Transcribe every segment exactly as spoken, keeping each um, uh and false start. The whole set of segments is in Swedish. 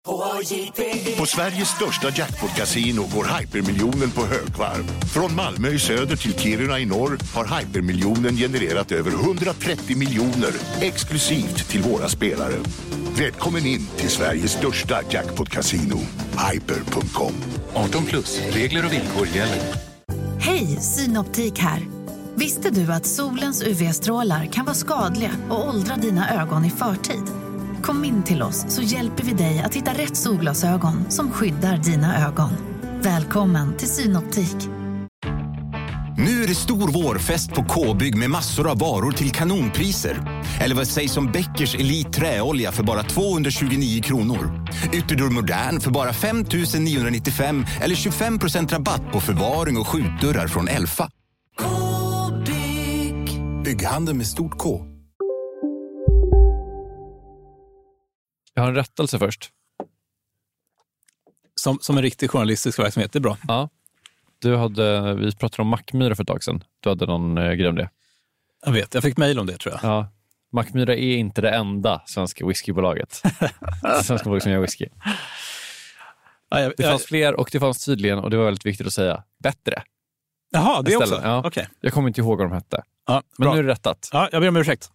På Sveriges största jackpot-casino går hypermiljonen på högvarv. Från Malmö i söder till Kiruna i norr har hypermiljonen genererat över hundratrettio miljoner exklusivt till våra spelare. Välkommen in till Sveriges största jackpot-casino, hyper punkt com. arton plus, regler och villkor gäller. Hej, Synoptik här. Visste du att solens U V-strålar kan vara skadliga och åldra dina ögon i förtid? Kom in till oss så hjälper vi dig att hitta rätt solglasögon som skyddar dina ögon. Välkommen till Synoptik. Nu är det stor vårfest på K-bygg med massor av varor till kanonpriser. Eller vad sägs om Bäckers Elite träolja för bara tvåhundratjugonio kronor. Ytterdörr Modern för bara fem tusen niohundranittiofem eller tjugofem procent rabatt på förvaring och skjutdörrar från Elfa. K-bygg. Bygghandel med stort K. Jag har en rättelse först. Som, som en riktig journalistisk verksamhet, det är bra. Ja. Du hade, vi pratade om Mackmyra för ett tag sedan. Du hade någon eh, grej om det. Jag vet, jag fick mejl om det tror jag. Ja. Mackmyra är inte det enda svenska whiskybolaget. Det svenska bolag som gör whisky. Ja, jag, det jag, fanns fler och det fanns tydligen, och det var väldigt viktigt att säga, bättre. Jaha, det Istället. också? Ja. Okay. Jag kommer inte ihåg vad de hette. Ja, men bra. nu är det rättat. Ja, jag ber om ursäkt.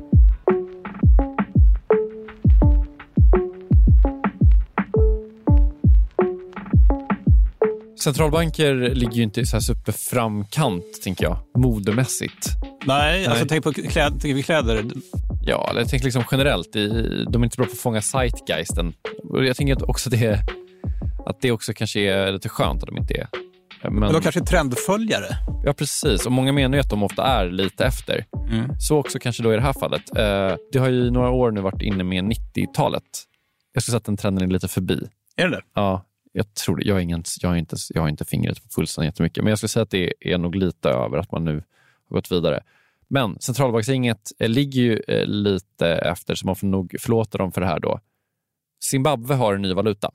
Centralbanker ligger ju inte så här superframkant, tänker jag, modemässigt. Nej, Nej. alltså tänk på kläd, tänk på kläder. Ja, eller jag tänker liksom generellt, i, de är inte bra på att fånga zeitgeisten. Och jag tänker också att det, att det också kanske är lite skönt att de inte är. Men, Men de kanske är trendföljare. Ja, precis. Och många menar ju att de ofta är lite efter. Mm. Så också kanske då i det här fallet. Eh, det har ju några år nu varit inne med nittiotalet. Jag skulle säga att den trenden är lite förbi. Är det? Ja. Jag tror det. Jag har, ingen, jag har, inte, jag har inte fingret på pulsen jättemycket. Men jag skulle säga att det är nog lite över att man nu har gått vidare. Men centralbanksinget ligger ju lite efter, så man får nog förlåta dem för det här då. Zimbabwe har en ny valuta.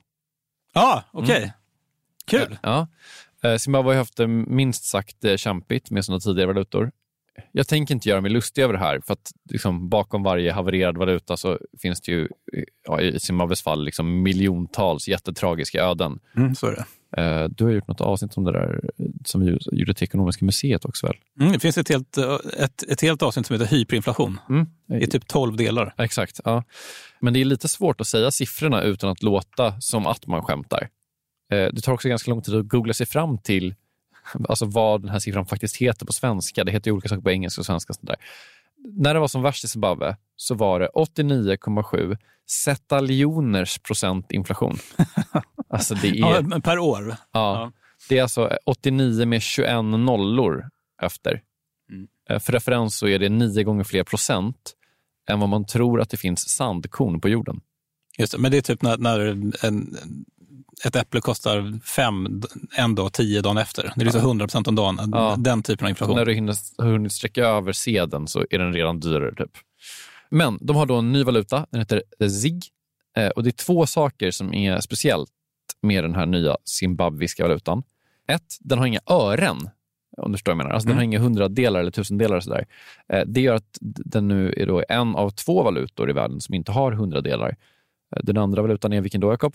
Ja, okej. Okay. Mm. Kul. Ja. Zimbabwe har haft det minst sagt kämpigt med sina tidigare valutor. Jag tänker inte göra mig lustig över det här, för att liksom, bakom varje havererad valuta så finns det ju, ja, i Zimbabwes fall liksom miljontals jättetragiska öden. Mm, så är det. Du har gjort något avsnitt om det där som vi gjorde till Ekonomiska museet också, väl? Mm, det finns ett helt, ett, ett helt avsnitt som heter hyperinflation. Mm. I typ tolv delar. Exakt, ja. Men det är lite svårt att säga siffrorna utan att låta som att man skämtar. Det tar också ganska lång tid att googla sig fram till alltså vad den här siffran faktiskt heter på svenska. Det heter ju olika saker på engelska och svenska. Sånt där. När det var som värst i Zimbabwe så var det åttionio komma sju setaljoners procent inflation. Alltså det är... Ja, per år? Ja, ja. Det är alltså åttionio med tjugoett nollor efter. Mm. För referens så är det nio gånger fler procent än vad man tror att det finns sandkorn på jorden. Just det, men det är typ när, när en... ett äpple kostar fem en dag, tio dagen efter. Det är liksom hundra procent om dagen. Ja. Den typen av inflation. Och när du hinner, hunnit sträcka över sedeln så är den redan dyrare typ. Men de har då en ny valuta. Den heter Z I G. Eh, och det är två saker som är speciellt med den här nya zimbabwiska valutan. Ett, den har inga ören. Om du förstår vad jag menar. Alltså mm. den har inga hundradelar eller tusendelar och sådär. Eh, det gör att den nu är då en av två valutor i världen som inte har hundradelar. Eh, den andra valutan är vilken då, Jakob?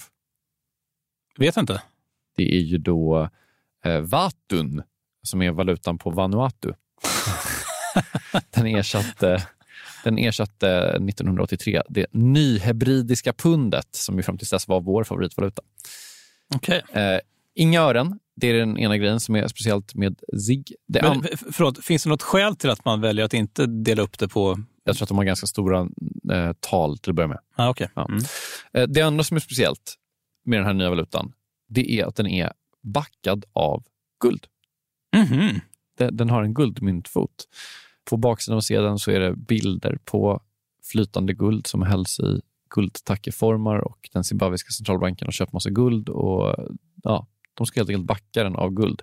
Vet inte. Det är ju då eh, Vatun som är valutan på Vanuatu. den, ersatte, den ersatte nittonhundraåttiotre det nyhebridiska pundet som ju fram till dess var vår favoritvaluta. Okej. Okay. Eh, inga ören, det är den ena grejen som är speciellt med Z I G. Det Men, an- förlåt, finns det något skäl till att man väljer att inte dela upp det på... Jag tror att de har ganska stora eh, tal till att börja med. Ah, okay. Ja. Mm. Eh, det andra som är speciellt med den här nya valutan, det är att den är backad av guld. Mm-hmm. Den, den har en guldmyntfot. På baksidan av sedeln så är det bilder på flytande guld som hälls i guldtackeformar, och den zimbabwiska centralbanken har köpt massa guld och ja, de ska helt enkelt backa den av guld.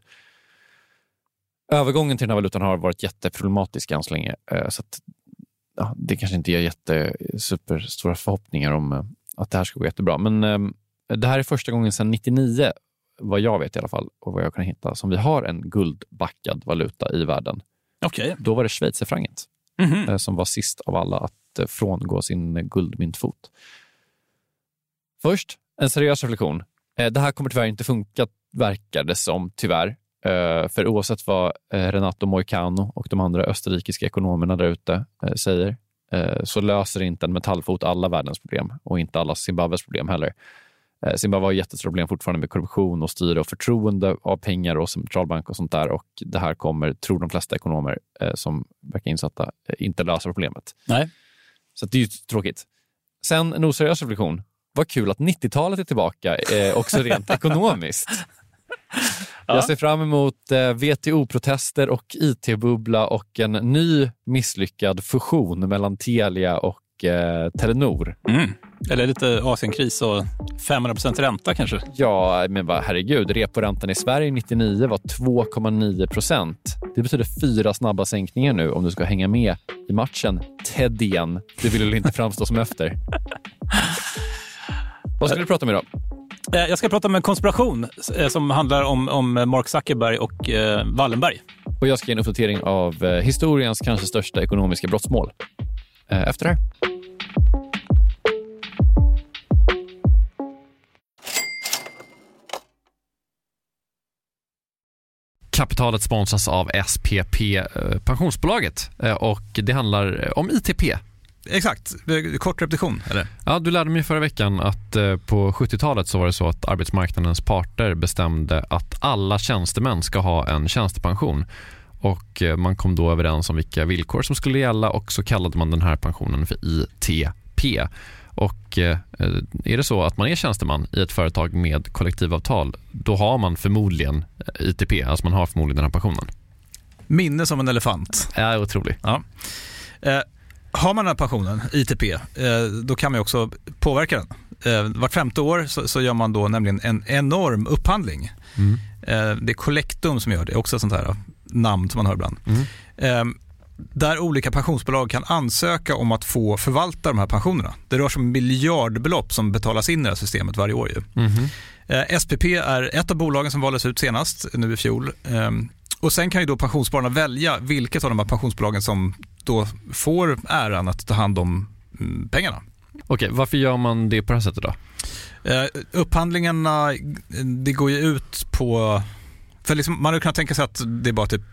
Övergången till den här valutan har varit jätteproblematisk än så länge, så att ja, det kanske inte ger jätte superstora förhoppningar om att det här ska gå jättebra. Men um, det här är första gången sedan nittionio, vad jag vet i alla fall, och vad jag kan hitta, som vi har en guldbackad valuta i världen. Okay. Då var det schweizerfrancet mm-hmm. som var sist av alla att frångå sin guldmyntfot. Först En seriös reflektion. Det här kommer tyvärr inte funka, verkar det som, tyvärr. För oavsett vad Renato Moicano och de andra österrikiska ekonomerna där ute säger, så löser inte en metallfot alla världens problem och inte alla Zimbabwes problem heller. Zimbabwe har jättestora problem fortfarande med korruption och styre och förtroende av pengar och centralbank och sånt där, och det här kommer, tror de flesta ekonomer som verkar insatta, inte lösa problemet. Nej. Så det är ju tråkigt. Sen en oseriös reflektion. Vad kul att nittiotalet är tillbaka, eh, också rent ekonomiskt. Ja. Jag ser fram emot eh, V T O-protester och I T-bubbla och en ny misslyckad fusion mellan Telia och eh, Telenor. Mm. Eller lite Asienkris och femhundra procent ränta kanske. Ja, men vad, herregud. Reporäntan i Sverige nittionio var två komma nio procent. Det betyder fyra snabba sänkningar nu om du ska hänga med i matchen. Teddian. Du vill väl inte framstå som efter. Vad ska du prata om idag? Jag ska prata om en konspiration som handlar om, om Mark Zuckerberg och eh, Wallenberg. Och jag ska ge en uppdatering av eh, historiens kanske största ekonomiska brottsmål. Eh, efter det här. Kapitalet sponsras av S P P, pensionsbolaget, och det handlar om I T P. Exakt, kort repetition eller? Ja, du lärde mig förra veckan att på sjuttiotalet så var det så att arbetsmarknadens parter bestämde att alla tjänstemän ska ha en tjänstepension, och man kom då överens om vilka villkor som skulle gälla, och så kallade man den här pensionen för I T P. Och är det så att man är tjänsteman i ett företag med kollektivavtal, då har man förmodligen I T P, alltså man har förmodligen den här pensionen. Minne som en elefant. Ja, otroligt. Ja. Eh, har man den här pensionen, I T P, eh, då kan man också påverka den. Eh, vart femte år så, så gör man då nämligen en enorm upphandling. Mm. Eh, det är Collectum som gör det, också ett sånt här namn som man hör ibland. Mm. Eh, där olika pensionsbolag kan ansöka om att få förvalta de här pensionerna. Det rör sig om miljardbelopp som betalas in i det här systemet varje år. Ju. Mm-hmm. Eh, S P P är ett av bolagen som valdes ut senast, nu i fjol. Eh, och sen kan ju då pensionsspararna välja vilket av de här pensionsbolagen som då får äran att ta hand om mm, pengarna. Okej, varför gör man det på det här sättet då? Eh, upphandlingarna, det går ju ut på... För liksom, man hade kunnat tänka sig att det är bara typ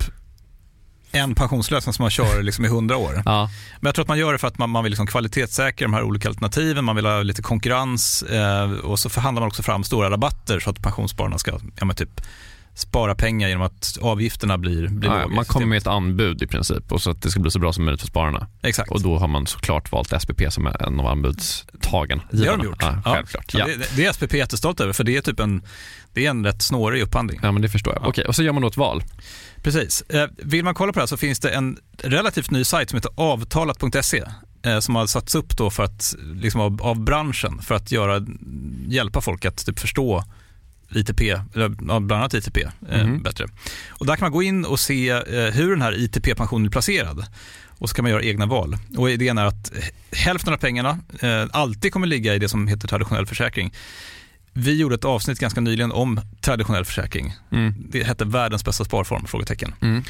en pensionslösning som man kör liksom i hundra år. Ja. Men jag tror att man gör det för att man, man vill liksom kvalitetssäkra de här olika alternativen. Man vill ha lite konkurrens, eh, och så förhandlar man också fram stora rabatter så att pensionsspararna ska ja, men typ spara pengar genom att avgifterna blir, blir ja, man kommer med ett anbud i princip, och så att det ska bli så bra som möjligt för spararna. Exakt. Och då har man såklart valt S P P som är en av anbudstagen. Det har de gjort. Ja, självklart. Ja. Det, det är S P P jättestolt över, för det är typ en, det är en rätt snårig upphandling. Ja, men det förstår jag. Ja. Okej, och så gör man då ett val. Precis. Eh, vill man kolla på det här så finns det en relativt ny sajt som heter avtalat punkt se eh, som har satts upp då för att, liksom av, av branschen för att göra, hjälpa folk att typ förstå I T P, eller bland annat I T P eh, mm. bättre. Och där kan man gå in och se eh, hur den här I T P-pensionen är placerad. Och så kan man göra egna val. Och idén är att hälften av pengarna eh, alltid kommer ligga i det som heter traditionell försäkring. Vi gjorde ett avsnitt ganska nyligen om traditionell försäkring. Mm. Det hette världens bästa sparform, frågetecken. Mm.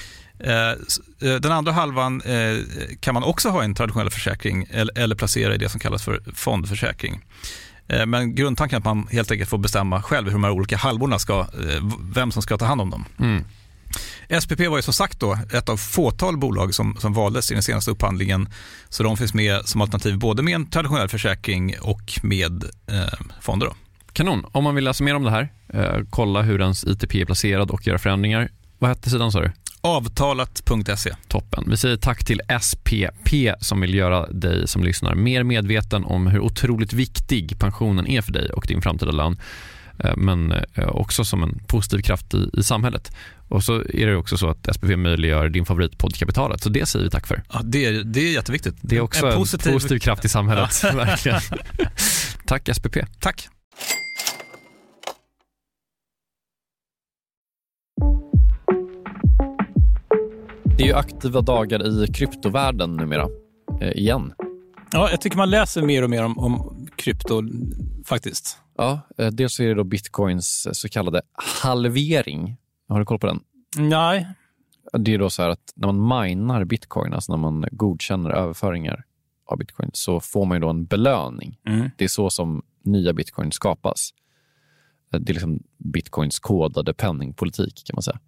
Eh, den andra halvan eh, kan man också ha en traditionell försäkring eller, eller placera i det som kallas för fondförsäkring. Men grundtanken är att man helt enkelt får bestämma själv hur de här olika halvorna ska, vem som ska ta hand om dem. Mm. S P P var ju som sagt då ett av fåtal bolag som, som valdes i den senaste upphandlingen, så de finns med som alternativ både med en traditionell försäkring och med eh, fonder då. Kanon. Om man vill läsa mer om det här, eh, kolla hur ens I T P är placerad och göra förändringar. Vad hette sidan, sa du? avtalat punkt se. Toppen. Vi säger tack till S P P som vill göra dig som lyssnar mer medveten om hur otroligt viktig pensionen är för dig och din framtida lön, men också som en positiv kraft i, i samhället. Och så är det också så att S P P möjliggör din favoritpodd Kapitalet, så det säger vi tack för. Ja, det är, det är jätteviktigt. Det är också en positiv, en positiv kraft i samhället. Ja. Verkligen. Tack S P P. Tack. Det är ju aktiva dagar i kryptovärlden numera, eh, igen. Ja, jag tycker man läser mer och mer om, om krypto faktiskt. Ja, eh, dels är det då Bitcoins så kallade halvering. Har du koll på den? Nej. Det är då så här att när man minar Bitcoin, alltså när man godkänner överföringar av Bitcoin, så får man ju då en belöning. Mm. Det är så som nya bitcoin skapas. Det är liksom bitcoins kodade penningpolitik kan man säga.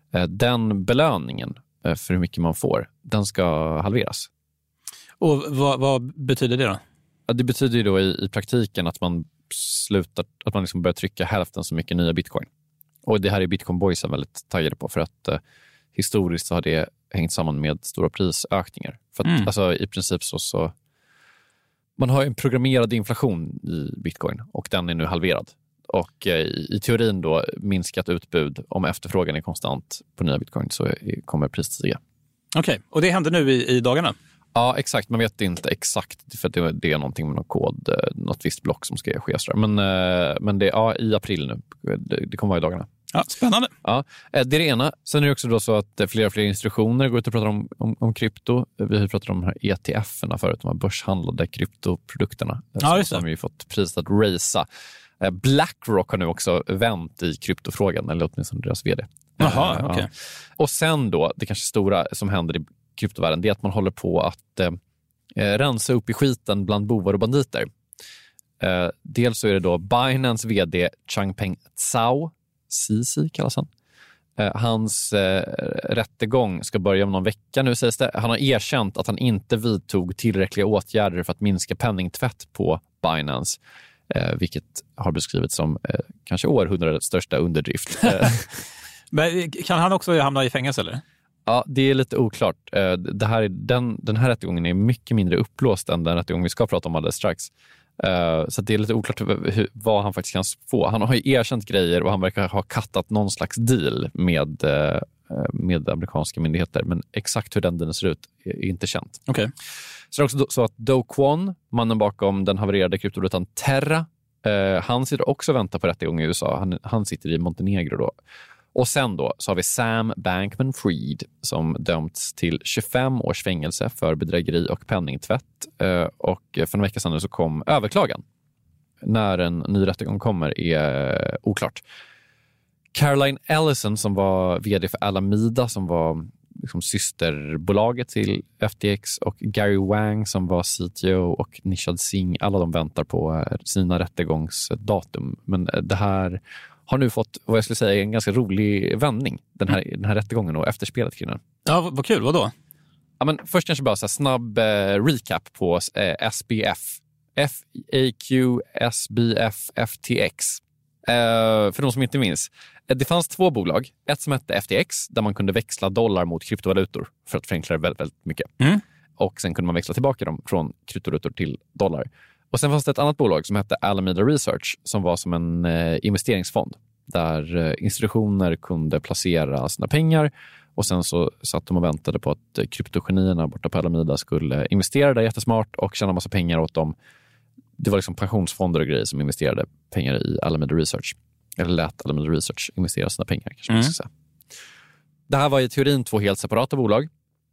Den belöningen för hur mycket man får, den ska halveras. Och vad, vad betyder det då? Det betyder ju då i, i praktiken att man slutar, att man liksom börjar trycka hälften så mycket nya bitcoin. Och det här är Bitcoin Boys väldigt taggade på, för att eh, historiskt så har det hängt samman med stora prisökningar. För att mm. alltså, i princip så, så man har en programmerad inflation i bitcoin och den är nu halverad. Och eh, i, i teorin då minskat utbud, om efterfrågan är konstant på nya bitcoin så är, kommer priset stiga. Okej, okay. Och det händer nu i, i dagarna? Ja, exakt. Man vet inte exakt, för det, det är någonting med någon kod, något visst block som ska ske. Men, men det är ja, i april nu. Det, det kommer vara i dagarna. Ja, spännande. Ja, det är det ena. Sen är det också då så att fler och fler institutioner går ut och pratar om, om, om krypto. Vi har pratat om de här E T F-erna förut, de här börshandlade kryptoprodukterna. Ja, just det. Som har ju fått priset att racea. BlackRock har nu också vänt i kryptofrågan, eller åtminstone deras vd. Jaha, okej. Okay. Ja. Och sen då, det kanske stora som händer i kryptovärlden, det är att man håller på att eh, rensa upp i skiten bland bovar och banditer. Eh, dels så är det då Binance vd Changpeng Zhao, C C kallas han. Eh, hans eh, rättegång ska börja om någon vecka nu, sägs det. Han har erkänt att han inte vidtog tillräckliga åtgärder för att minska penningtvätt på Binance, eh, vilket har beskrivits som eh, kanske århundradets största underdrift. Men kan han också hamna i fängelse eller? Ja, det är lite oklart. Det här är, den, den här rättegången är mycket mindre upplåst än den rättegång vi ska prata om alldeles strax. Så det är lite oklart hur, vad han faktiskt kan få. Han har ju erkänt grejer och han verkar ha kattat någon slags deal med, med amerikanska myndigheter. Men exakt hur den dealen ser ut är inte känt. Okay. Så det är också så att Do Kwon, mannen bakom den havererade kryptovalutan Terra, han sitter också och väntar på rättegång i U S A. Han, han sitter i Montenegro då. Och sen då så har vi Sam Bankman-Fried som dömts till tjugofem års fängelse för bedrägeri och penningtvätt. Och för en vecka sedan så kom överklagan. När en ny rättegång kommer är oklart. Caroline Ellison som var vd för Alameda, som var liksom systerbolaget till F T X, och Gary Wang som var C T O och Nishad Singh, alla de väntar på sina rättegångsdatum. Men det här har nu fått, vad jag skulle säga, en ganska rolig vändning, den här, den här rättegången och efterspelet kring den. Ja, vad, vad kul. Vad då? Ja, men först kanske bara så här snabb eh, recap på eh, S B F. F A Q, S B F, F T X. Eh, för de som inte minns. Det fanns två bolag. Ett som hette F T X, där man kunde växla dollar mot kryptovalutor för att förenkla det väldigt, väldigt mycket. Mm. Och sen kunde man växla tillbaka dem från kryptovalutor till dollar. Och sen fanns det ett annat bolag som hette Alameda Research som var som en eh, investeringsfond där eh, institutioner kunde placera sina pengar, och sen så satt de och väntade på att eh, kryptogenierna borta på Alameda skulle investera där jättesmart och tjäna massa pengar åt dem. Det var liksom pensionsfonder och grejer som investerade pengar i Alameda Research. Eller lät Alameda Research investera sina pengar, kanske man ska säga. Det här var i teorin två helt separata bolag.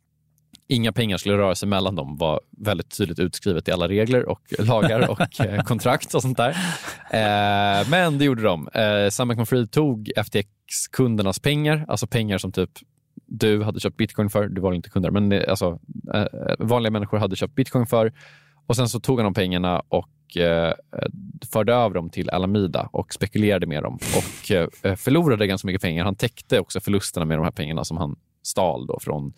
Inga pengar skulle röra sig mellan dem, var väldigt tydligt utskrivet i alla regler och lagar och eh, kontrakt och sånt där. Eh, men det gjorde de. Eh, Sam Bankman-Fried tog F T X-kundernas pengar, alltså pengar som typ du hade köpt bitcoin för, du var inte kunder, men det, alltså, eh, vanliga människor hade köpt bitcoin för, och sen så tog han de pengarna och eh, förde över dem till Alameda och spekulerade med dem och eh, förlorade ganska mycket pengar. Han täckte också förlusterna med de här pengarna som han stal då från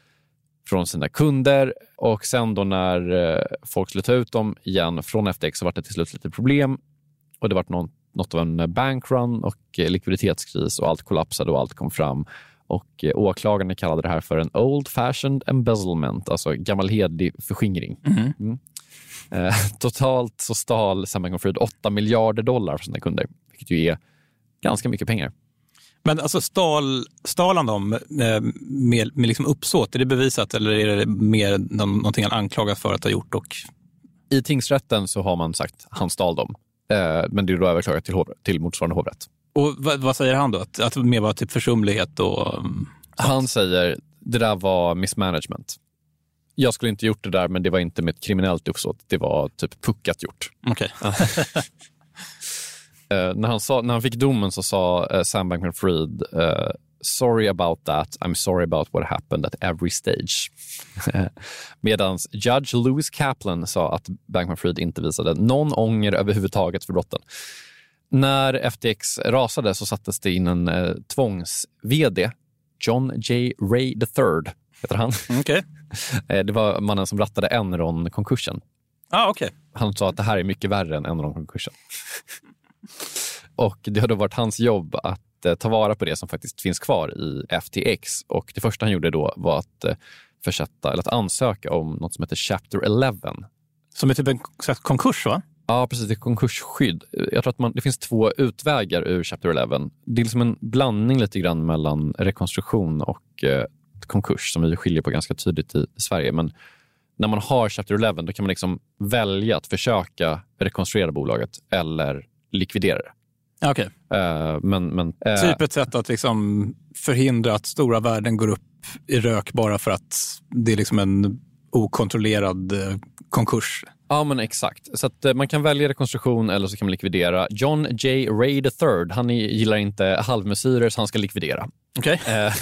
från sina kunder, och sen då när eh, folk skulle ta ut dem igen från F T X så var det till slut lite problem, och det var någon, något av en bankrun och eh, likviditetskris, och allt kollapsade och allt kom fram, och eh, åklagarna kallade det här för en old-fashioned embezzlement, alltså gammalhedig förskingring. Mm. Mm. Eh, totalt så stal Sam Bankman-Fried åtta miljarder dollar från sina kunder, vilket ju är ganska mycket pengar. Men alltså stal, stal han dem med, med, med liksom uppsåt? Är det bevisat, eller är det mer någonting han anklagat för att ha gjort? Och... I tingsrätten så har man sagt att han stal dem. Eh, men det är då överklagat till, hov, till motsvarande hovrätt. Och vad, vad säger han då? Att, att det mer var typ försumlighet och... Sånt. Han säger det där var mismanagement. Jag skulle inte gjort det där, men det var inte med ett kriminellt uppsåt. Det var typ puckat gjort. Okej. Okay. Uh, när, han sa, när han fick domen så sa uh, Sam Bankman-Fried uh, sorry about that, I'm sorry about what happened at every stage. Medan Judge Lewis Kaplan sa att Bankman-Fried inte visade någon ånger överhuvudtaget för brotten. När F T X rasade så sattes det in en eh, tvångs-vd, John J. Ray the third heter han. Okay. Det var mannen som rattade Enron-konkursen. Ah, okay. Han sa att det här är mycket värre än Enron-konkursen. Och det har då varit hans jobb att eh, ta vara på det som faktiskt finns kvar i F T X. Och det första han gjorde då var att eh, försätta, eller att ansöka om något som heter Chapter eleven. Som är typ en konkurs, va? Ja, precis. Det är konkursskydd. Jag tror att man, det finns två utvägar ur Chapter eleven. Det är liksom en blandning lite grann mellan rekonstruktion och eh, konkurs som vi skiljer på ganska tydligt i, i Sverige. Men när man har Chapter eleven då kan man liksom välja att försöka rekonstruera bolaget eller likvidera det. Okej. Okay. Uh, men, men, uh, typ ett sätt att liksom förhindra att stora värden går upp i rök bara för att det är liksom en okontrollerad uh, konkurs. Ja, men exakt. Så att uh, man kan välja rekonstruktion eller så kan man likvidera. John J. Ray the third, han gillar inte halvmesyrer så han ska likvidera. Okej. Okay. Uh,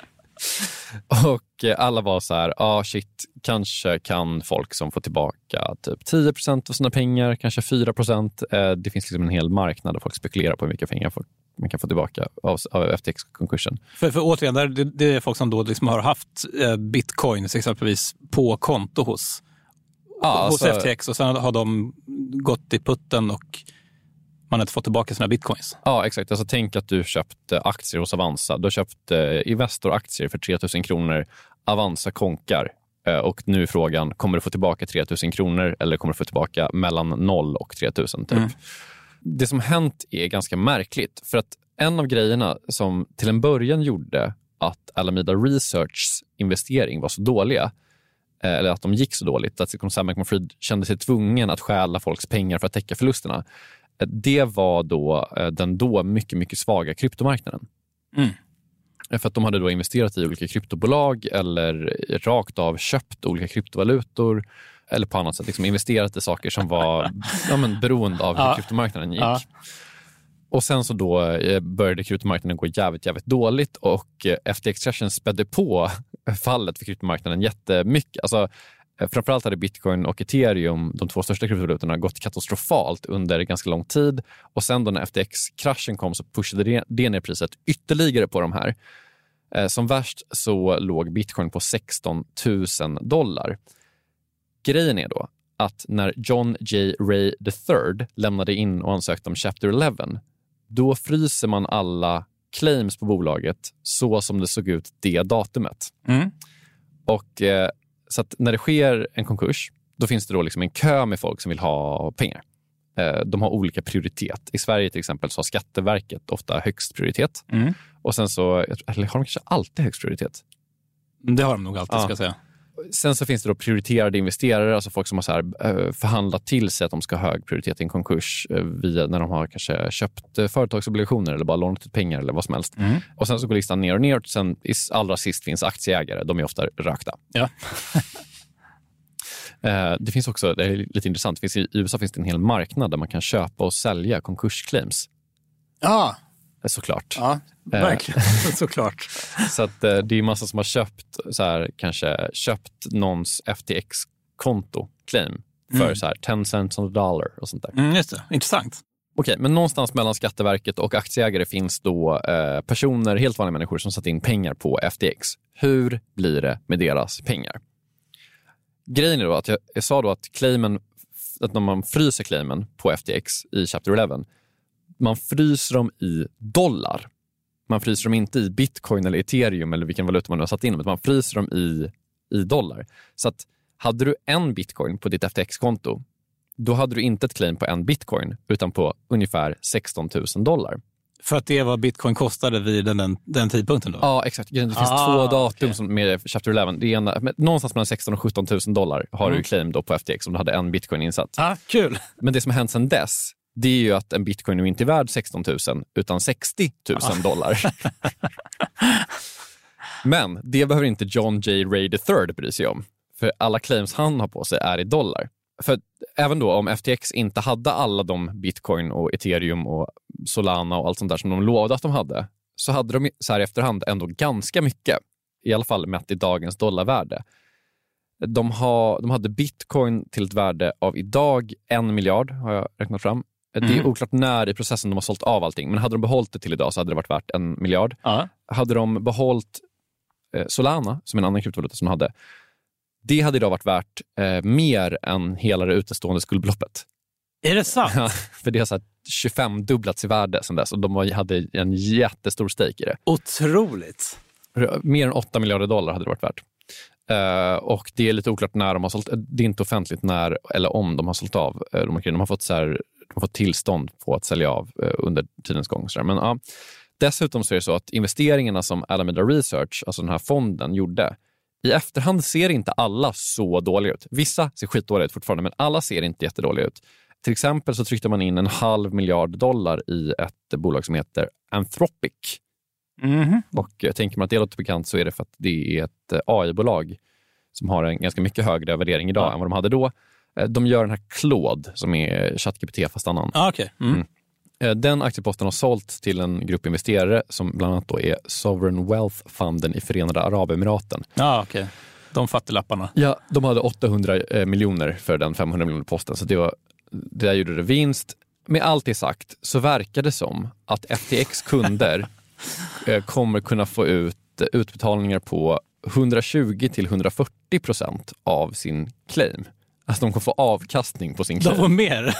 och alla var så här, ja ah, shit, kanske kan folk som får tillbaka typ tio procent av sina pengar, kanske fyra procent. Eh, det finns liksom en hel marknad där folk spekulerar på hur mycket pengar folk, man kan få tillbaka av, av F T X-konkursen. För, för återigen, där, det, det är folk som då liksom har haft eh, bitcoins exempelvis på konto hos, ja, hos alltså, F T X och sen har de gått i putten och man har inte fått tillbaka sina bitcoins. Ja, exakt. Alltså, tänk att du köpte aktier hos Avanza. Du har köpt eh, Investor-aktier för tre tusen kronor. Avanza konkar. Eh, och nu är frågan, kommer du få tillbaka tre tusen kronor eller kommer du få tillbaka mellan noll och tre tusen typ? Mm. Det som hänt är ganska märkligt. För att en av grejerna som till en början gjorde att Alameda Researchs investering var så dåliga, eh, eller att de gick så dåligt, att Sam Bankman-Fried kände sig tvungen att stjäla folks pengar för att täcka förlusterna. Det var då den då mycket, mycket svaga kryptomarknaden. Mm. För att de hade då investerat i olika kryptobolag eller rakt av köpt olika kryptovalutor eller på annat sätt liksom investerat i saker som var ja, men, beroende av hur ja. kryptomarknaden gick. Ja. Och sen så då började kryptomarknaden gå jävligt, jävligt dåligt och F T X-kraschen spädde på fallet för kryptomarknaden jättemycket. Alltså framförallt hade Bitcoin och Ethereum, de två största kryptovalutorna, gått katastrofalt under ganska lång tid. Och sen då när F T X-kraschen kom så pushade det ner priset ytterligare på de här. Som värst så låg Bitcoin på sexton tusen dollar. Grejen är då att när John J. Ray the third lämnade in och ansökte om Chapter eleven, då fryser man alla claims på bolaget så som det såg ut det datumet. Mm. Och eh, så att när det sker en konkurs, då finns det då liksom en kö med folk som vill ha pengar. Eh, de har olika prioritet. I Sverige till exempel så har Skatteverket ofta högst prioritet. Mm. Och sen så, eller har de kanske alltid högst prioritet? Det har de nog alltid, ja. ska jag säga. Sen så finns det då prioriterade investerare, alltså folk som har så här, eh, förhandlat till sig att de ska ha hög prioritet i en konkurs eh, via när de har kanske köpt eh, företagsobligationer eller bara lånat ut pengar eller vad som helst. Mm. Och sen så går listan ner och ner och sen allra sist finns aktieägare. De är ofta rökta. Ja. eh, det finns också, det är lite intressant, det finns, i U S A finns det en hel marknad där man kan köpa och sälja konkursclaims. Ja. Såklart. Ja, verkligen. Eh, Såklart. Så att eh, det är massa som har köpt så här, kanske köpt någons F T X-konto claim för mm. så här ten cents on the dollar och sånt där. Mm, just det. Intressant. Okej, men någonstans mellan Skatteverket och aktieägare finns då eh, personer, helt vanliga människor som satt in pengar på F T X. Hur blir det med deras pengar? Grejen är då att jag, jag sa då att claimen, att när man fryser claimen på F T X i Chapter eleven, man fryser dem i dollar. Man fryser dem inte i Bitcoin eller Ethereum eller vilken valuta man nu har satt in, men man fryser dem i, i dollar. Så att hade du en Bitcoin på ditt F T X-konto, då hade du inte ett claim på en Bitcoin utan på ungefär sexton tusen dollar. För att det var Bitcoin kostade vid den, den, den tidpunkten då? Ja, exakt. Det finns ah, två datum okay. som med Chapter eleven. Det ena, någonstans mellan sexton och sjutton tusen dollar har mm. du claim då på F T X om du hade en Bitcoin insatt. Ah, kul! Men det som har hänt sedan dess, det är ju att en Bitcoin nu inte är värd sexton tusen utan sextio tusen ah. dollar. Men det behöver inte John J. Ray the third bry sig om. För alla claims han har på sig är i dollar. För även då om F T X inte hade alla de Bitcoin och Ethereum och Solana och allt sånt där som de lovade att de hade, så hade de så här i efterhand ändå ganska mycket, i alla fall mätt i dagens dollarvärde. De, har, de hade bitcoin till ett värde av idag en miljard, har jag räknat fram. Mm. Det är oklart när i processen de har sålt av allting, men hade de behållit det till idag så hade det varit värt en miljard. Ja. Hade de behållit eh, Solana, som en annan kryptovaluta som de hade, det hade idag varit värt eh, mer än hela det utestående skuldbeloppet. Är det sant? Ja, för det har så här tjugofem dubblats i värde sedan dess och de hade en jättestor stake i det. Otroligt. Mer än åtta miljarder dollar hade det varit värt. Uh, och det är lite oklart när de har sålt. Det är inte offentligt när eller om de har sålt av. Uh, de, har, de, har fått så här, de har fått tillstånd på att sälja av uh, under tidens gång. Så där. Men uh, dessutom så är det så att investeringarna som Alameda Research, alltså den här fonden, gjorde, i efterhand ser inte alla så dåliga ut. Vissa ser skitdåliga ut fortfarande, men alla ser inte jättedåliga ut. Till exempel så tryckte man in en halv miljard dollar i ett bolag som heter Anthropic. Mm-hmm. Och jag tänker man att det låter bekant så är det för att det är ett A I-bolag som har en ganska mycket högre värdering idag ja. än vad de hade då. De gör den här Claude som är ChatGPT fast annan. Ah, okay. mm. Mm. Den aktieposten har sålt till en grupp investerare som bland annat då är Sovereign Wealth Funden i Förenade Arabemiraten. Ja, ah, okej. Okay. De fattiglapparna. Ja, de hade åttahundra miljoner för den femhundra miljoner posten, så det var det där gjorde det vinst. Med allt det sagt så verkar det som att F T X kunder kommer kunna få ut utbetalningar på hundratjugo till hundrafyrtio procent av sin claim. Alltså de kommer få avkastning på sin claim. De får mer.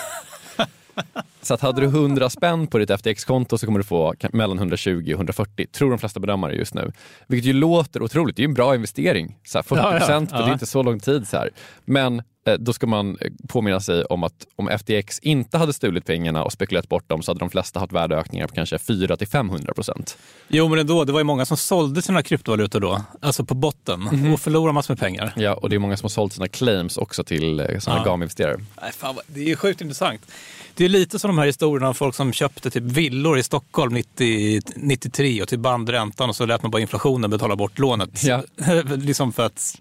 Så att hade du hundra spänn på ditt F T X-konto så kommer du få mellan hundratjugo och hundrafyrtio, tror de flesta bedömare just nu. Vilket ju låter otroligt, det är ju en bra investering. Så här fyrtio procent ja, ja, ja. På det är inte så lång tid så här. Men eh, då ska man påminna sig om att om F T X inte hade stulit pengarna och spekulerat bort dem så hade de flesta haft värdeökningar på kanske fyra till femhundra procent. Jo, men ändå, det var ju många som sålde sina kryptovalutor då, alltså på botten, mm-hmm. och förlorade massor med pengar. Ja, och det är många som har sålt sina claims också till eh, sådana ja. gaminvesterare. Nej, fan, det är ju sjukt intressant. Det är lite som de här historierna av folk som köpte typ villor i Stockholm nittio, nittiotre och till bandräntan och så lät man bara inflationen betala bort lånet. Ja. Liksom för att...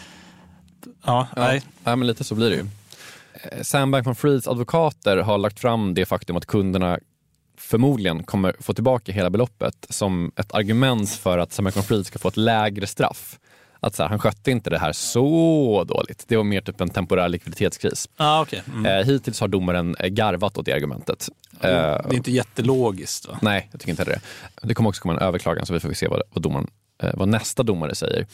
Ja, ja, nej. Ja, men lite så blir det ju. Sam Bankman-Frieds advokater har lagt fram det faktum att kunderna förmodligen kommer få tillbaka hela beloppet som ett argument för att Sam Bankman-Fried ska få ett lägre straff. Att så här, han skötte inte det här så dåligt. Det var mer typ en temporär likviditetskris. Ah, okay. mm. eh, hittills har domaren garvat åt det argumentet. Eh, det är inte jättelogiskt va? Nej, jag tycker inte det. Det kommer också komma en överklagan så vi får se vad, vad, domaren, eh, vad nästa domare säger.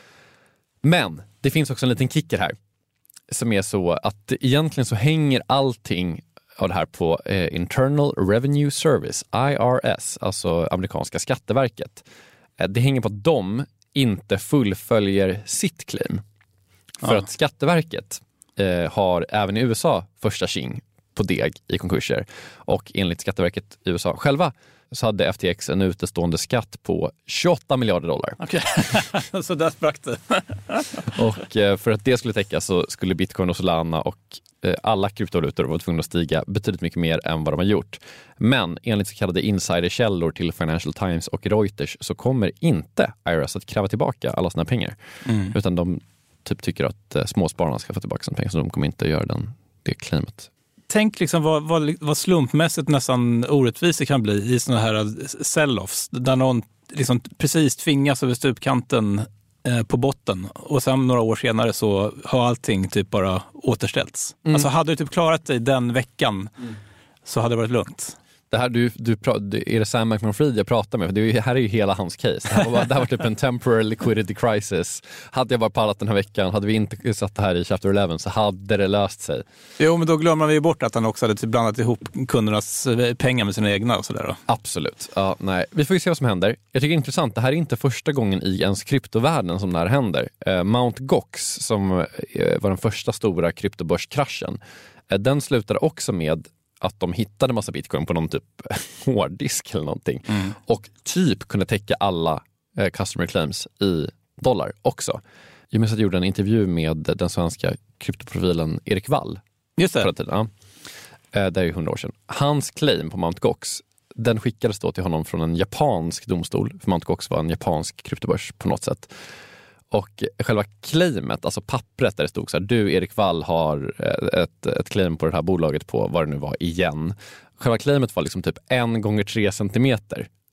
Men det finns också en liten kicker här. Som är så att egentligen så hänger allting av det här på eh, Internal Revenue Service, I R S, alltså amerikanska skatteverket. Eh, det hänger på att de inte fullföljer sitt claim. För ja. att Skatteverket eh, har även i U S A första tjing på deg i konkurser. Och enligt Skatteverket i U S A själva så hade F T X en utestående skatt på tjugoåtta miljarder dollar. Okej, okay. Så där sprack det. Och eh, för att det skulle täckas så skulle Bitcoin och Solana och eh, alla kryptovalutor var tvungna att stiga betydligt mycket mer än vad de har gjort. Men enligt så kallade insiderkällor till Financial Times och Reuters så kommer inte I R S att kräva tillbaka alla sina pengar. Mm. Utan de typ tycker att eh, småspararna ska få tillbaka sina pengar så de kommer inte göra den, det claimet. Tänk liksom vad, vad, vad slumpmässigt nästan orättvis det kan bli i såna här sell-offs där någon liksom precis tvingas över stupkanten eh, på botten och sen några år senare så har allting typ bara återställts. Mm. Alltså hade du typ klarat dig den veckan mm. så hade det varit lugnt. Det här, du, du, är det Sam Bankman-Fried jag pratar med? För det här är ju hela hans case. Det här var, det här var typ en temporary liquidity crisis. Hade jag bara pallat den här veckan, hade vi inte satt det här i Chapter elva så hade det löst sig. Jo, men då glömmer vi ju bort att han också hade typ blandat ihop kundernas pengar med sina egna och sådär då. Absolut. Ja, nej. Vi får ju se vad som händer. Jag tycker det är intressant. Det här är inte första gången i ens kryptovärlden som det här händer. Uh, Mount Gox, som uh, var den första stora kryptobörskraschen, uh, den slutade också med att de hittade massa bitcoin på någon typ hårddisk eller någonting. Mm. Och typ kunde täcka alla eh, customer claims i dollar också. Jag minns att jag gjorde en intervju med den svenska kryptoprofilen Erik Wall. Just det. Ja. Eh, det är ju hundra år sedan. Hans claim på Mount Gox, den skickades då till honom från en japansk domstol. För Mount Gox var en japansk kryptobörs på något sätt. Och själva claimet, alltså pappret där det stod så här, du Erik Wall har ett, ett claim på det här bolaget på vad det nu var igen. Själva claimet var liksom typ en gånger tre centimeter.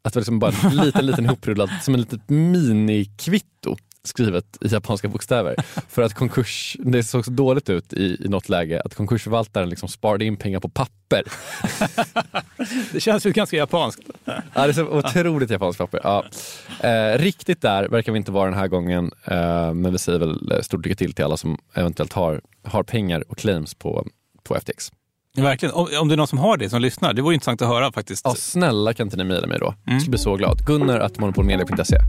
Att det var liksom bara en liten, liten hoprullad, som en litet mini-kvitto skrivet i japanska bokstäver. För att konkurs, det såg så dåligt ut i, i något läge att konkursförvaltaren liksom sparade in pengar på papper. Det känns ju ganska japanskt. Ja, det är så otroligt japanskt papper. Ja. Eh, riktigt där verkar vi inte vara den här gången. Eh, men vi säger väl stort lycka till till alla som eventuellt har, har pengar och claims på, på F T X. Verkligen. Om, om det är någon som har det som lyssnar, det vore intressant att höra faktiskt. Ja, snälla kan inte ni mejla mig då. Mm. Jag skulle bli så glad. Gunnar at monopolmedia punkt se.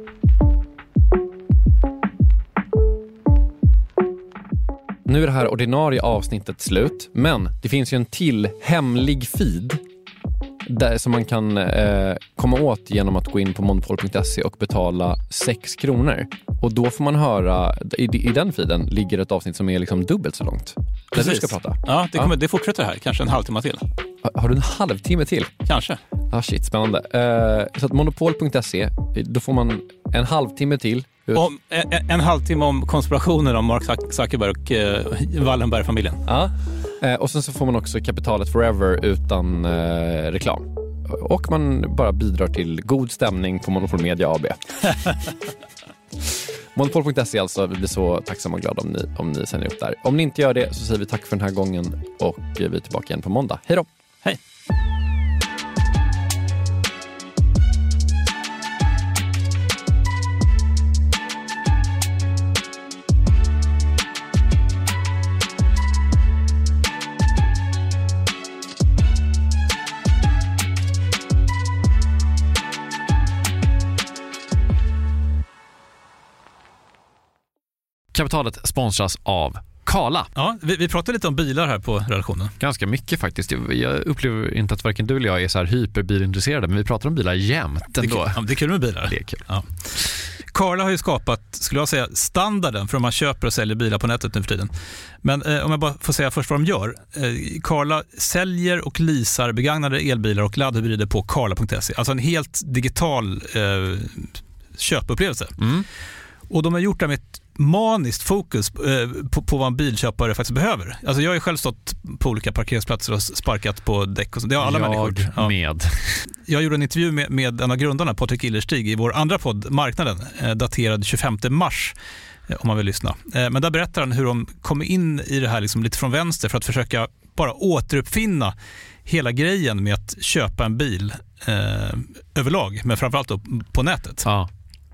Nu är det här ordinarie avsnittet slut, men det finns ju en till hemlig feed där som man kan eh, komma åt genom att gå in på monopol punkt se och betala sex kronor. Och då får man höra, i, i den feeden ligger ett avsnitt som är liksom dubbelt så långt. Där du ska prata. Ja, det, kommer, ja. det fortsätter här. Kanske en halvtimme till. Har, har du en halvtimme till? Kanske. Ah, shit, spännande. Eh, så att monopol punkt se, då får man en halvtimme till. Om, en, en halvtimme om konspirationen om Mark Zuckerberg och eh, Wallenberg-familjen. Ja, eh, och sen så får man också kapitalet forever utan eh, reklam. Och man bara bidrar till god stämning på Monopol Media A B. monopol punkt se alltså, vi blir så tacksamma och glada om ni, om ni sänder upp där. Om ni inte gör det så säger vi tack för den här gången och vi är tillbaka igen på måndag. Hej då! Hej! Kapitalet sponsras av Kala. Ja, vi, vi pratade lite om bilar här på redaktionen. Ganska mycket faktiskt. Jag, jag upplever inte att varken du eller jag är så här hyperbilintresserade, men vi pratar om bilar jämt ändå. Det är, ja, det är kul med bilar. Det är kul. Ja. Carla har ju skapat, skulle jag säga, standarden för om man köper och säljer bilar på nätet nu för tiden. Men eh, om jag bara får säga först vad de gör. Eh, Carla säljer och leasar begagnade elbilar och laddhybrider på Carla punkt se. Alltså en helt digital eh, köpupplevelse. Mm. Och de har gjort det med ett maniskt fokus eh, på, på vad en bilköpare faktiskt behöver. Alltså jag har ju själv stått på olika parkeringsplatser och sparkat på däck och så. Det har alla jag människor. Ja. med. Jag gjorde en intervju med, med en av grundarna, Patrik Illerstig, i vår andra podd, Marknaden, eh, daterad tjugofemte mars, eh, om man vill lyssna. Eh, men där berättar han hur de kom in i det här liksom lite från vänster för att försöka bara återuppfinna hela grejen med att köpa en bil eh, överlag, men framförallt då på nätet. Ja.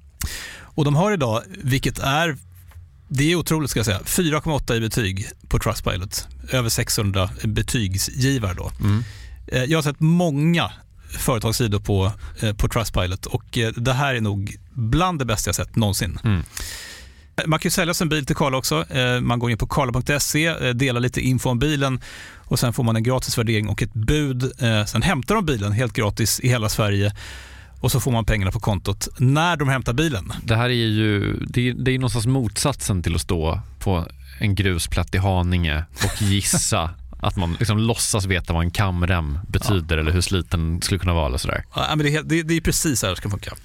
Och de har idag, vilket är, det är otroligt ska jag säga, fyra komma åtta i betyg på Trustpilot. Över sexhundra betygsgivare då. Mm. Jag har sett många företagssidor på, på Trustpilot och det här är nog bland det bästa jag sett någonsin. Mm. Man kan ju sälja sin bil till Carla också. Man går in på carla punkt se, delar lite info om bilen och sen får man en gratis värdering och ett bud. Sen hämtar de bilen helt gratis i hela Sverige. Och så får man pengarna på kontot när de hämtar bilen. Det här är ju det är, det är någonstans motsatsen till att stå på en grusplätt i Haninge och gissa att man liksom låtsas veta vad en kamrem betyder, ja, eller hur sliten skulle kunna vara eller sådär. Ja, men det, är, det, det är precis så här det ska funka.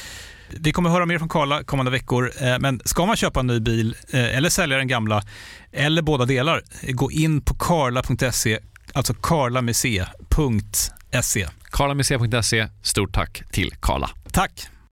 Vi kommer höra mer från Carla kommande veckor, men ska man köpa en ny bil eller sälja den gamla eller båda delar, gå in på carla punkt se, alltså carla med c punkt se. carla med c punkt se. Stort tack till Carla. Tack!